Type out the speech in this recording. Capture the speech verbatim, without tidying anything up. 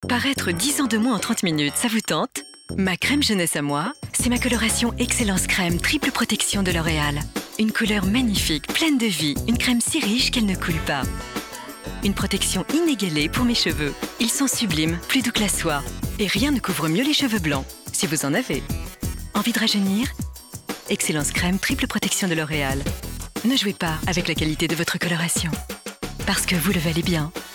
Paraître dix ans de moins en trente minutes, ça vous tente? Ma crème jeunesse à moi, c'est ma coloration Excellence Crème triple protection de L'Oréal. Une couleur magnifique, pleine de vie, une crème si riche qu'elle ne coule pas. Une protection inégalée pour mes cheveux. Ils sont sublimes, plus doux que la soie. Et rien ne couvre mieux les cheveux blancs, si vous en avez. Envie de rajeunir? Excellence Crème triple protection de L'Oréal. Ne jouez pas avec la qualité de votre coloration. Parce que vous le valez bien.